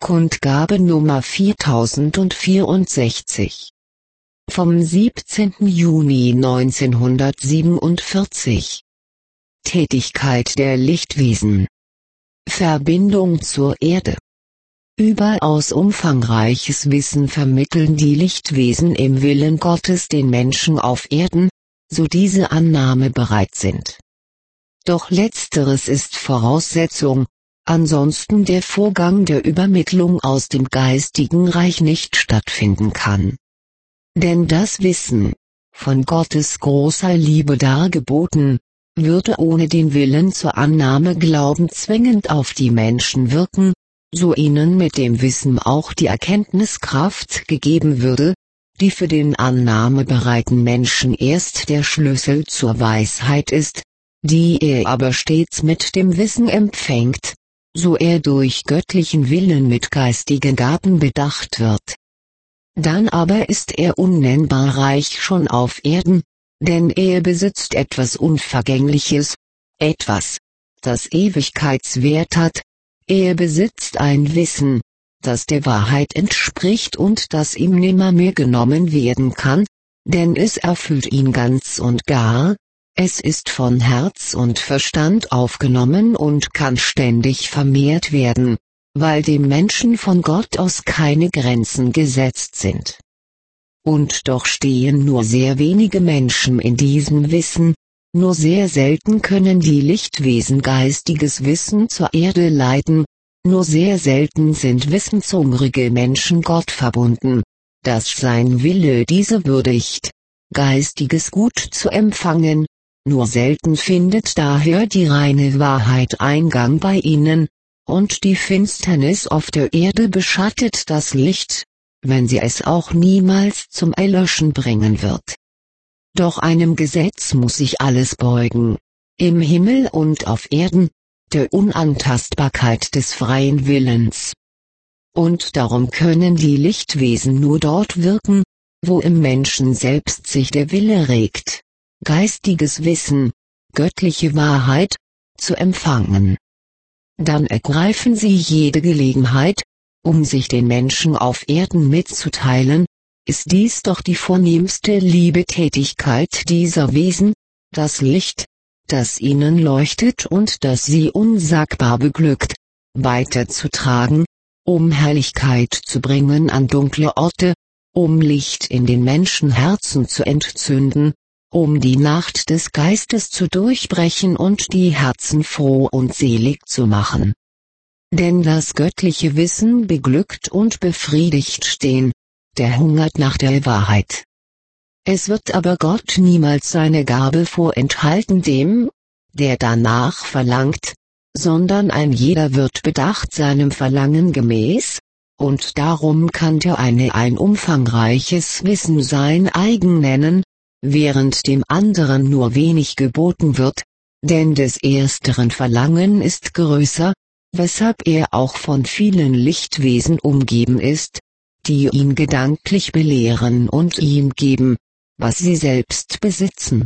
Kundgabe Nummer 4064. Vom 17. Juni 1947. Tätigkeit der Lichtwesen. Verbindung zur Erde. Überaus umfangreiches Wissen vermitteln die Lichtwesen im Willen Gottes den Menschen auf Erden, so diese Annahme bereit sind. Doch letzteres ist Voraussetzung, ansonsten der Vorgang der Übermittlung aus dem geistigen Reich nicht stattfinden kann. Denn das Wissen, von Gottes großer Liebe dargeboten, würde ohne den Willen zur Annahme glaubend zwingend auf die Menschen wirken, so ihnen mit dem Wissen auch die Erkenntniskraft gegeben würde, die für den annahmebereiten Menschen erst der Schlüssel zur Weisheit ist, die er aber stets mit dem Wissen empfängt, so er durch göttlichen Willen mit geistigen Gaben bedacht wird. Dann aber ist er unnennbar reich schon auf Erden, denn er besitzt etwas Unvergängliches, etwas, das Ewigkeitswert hat, er besitzt ein Wissen, das der Wahrheit entspricht und das ihm nimmermehr genommen werden kann, denn es erfüllt ihn ganz und gar, es ist von Herz und Verstand aufgenommen und kann ständig vermehrt werden, weil dem Menschen von Gott aus keine Grenzen gesetzt sind. Und doch stehen nur sehr wenige Menschen in diesem Wissen, nur sehr selten können die Lichtwesen geistiges Wissen zur Erde leiten, nur sehr selten sind wissenshungrige Menschen Gott verbunden, dass sein Wille diese würdigt, geistiges Gut zu empfangen, nur selten findet daher die reine Wahrheit Eingang bei ihnen, und die Finsternis auf der Erde beschattet das Licht, wenn sie es auch niemals zum Erlöschen bringen wird. Doch einem Gesetz muss sich alles beugen, im Himmel und auf Erden, der Unantastbarkeit des freien Willens. Und darum können die Lichtwesen nur dort wirken, wo im Menschen selbst sich der Wille regt, geistiges Wissen, göttliche Wahrheit, zu empfangen. Dann ergreifen sie jede Gelegenheit, um sich den Menschen auf Erden mitzuteilen, ist dies doch die vornehmste Liebetätigkeit dieser Wesen, das Licht, das ihnen leuchtet und das sie unsagbar beglückt, weiterzutragen, um Herrlichkeit zu bringen an dunkle Orte, um Licht in den Menschenherzen zu entzünden, um die Nacht des Geistes zu durchbrechen und die Herzen froh und selig zu machen. Denn das göttliche Wissen beglückt und befriedigt den, der hungert nach der Wahrheit. Es wird aber Gott niemals seine Gabe vorenthalten dem, der danach verlangt, sondern ein jeder wird bedacht seinem Verlangen gemäß, und darum kann der eine ein umfangreiches Wissen sein eigen nennen, während dem anderen nur wenig geboten wird, denn des ersteren Verlangen ist größer, weshalb er auch von vielen Lichtwesen umgeben ist, die ihn gedanklich belehren und ihm geben, was sie selbst besitzen.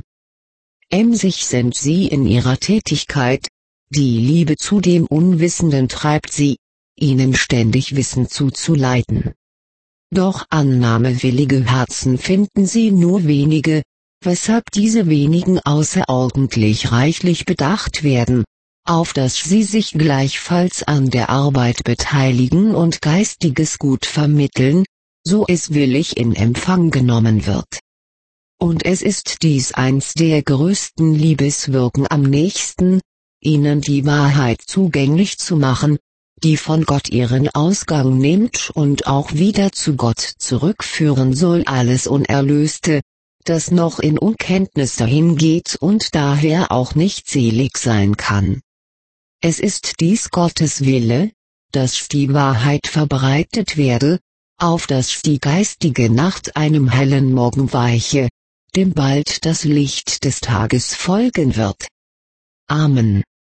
Emsig sind sie in ihrer Tätigkeit, die Liebe zu dem Unwissenden treibt sie, ihnen ständig Wissen zuzuleiten. Doch annahmewillige Herzen finden sie nur wenige, weshalb diese wenigen außerordentlich reichlich bedacht werden, auf dass sie sich gleichfalls an der Arbeit beteiligen und geistiges Gut vermitteln, so es willig in Empfang genommen wird. Und es ist dies eins der größten Liebeswirken am nächsten, ihnen die Wahrheit zugänglich zu machen, die von Gott ihren Ausgang nimmt und auch wieder zu Gott zurückführen soll alles Unerlöste, das noch in Unkenntnis dahingeht und daher auch nicht selig sein kann. Es ist dies Gottes Wille, dass die Wahrheit verbreitet werde, auf dass die geistige Nacht einem hellen Morgen weiche, dem bald das Licht des Tages folgen wird. Amen.